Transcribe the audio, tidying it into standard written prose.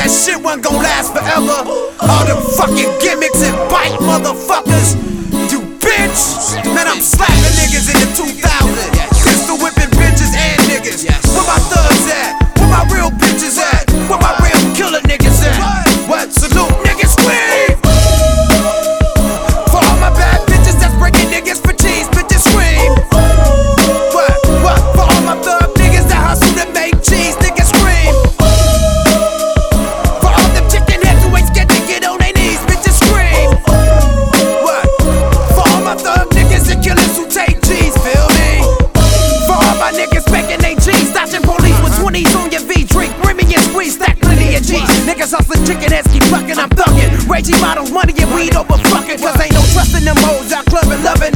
that shit wasn't gon' last forever. All them fucking gimmicks and bite motherfuckers. You bitch! Man, I'm slapping niggas in the 2000s. Pistol whipping bitches and niggas. Where my thugs at? Where my real bitches at? Where my real killer niggas at? What? Salute niggas, scream! For all my bad bitches that's breaking niggas for cheese, bitches scream! What? For all my thug niggas that hustle to make cheese, niggas scream! For all them chicken heads who ain't scared to get on their knees, bitches scream! What? For all my thug niggas and killers who take G's, feel me? For all my niggas making they G's, dodging police with 20s on your V, drink Remy and squeeze, stack plenty of G's. Niggas hustling chicken heads, keep fucking, I'm thuggin'. Reggie bottles, money and weed over fucking, cause ain't no trust in them hoes out clubbing, loving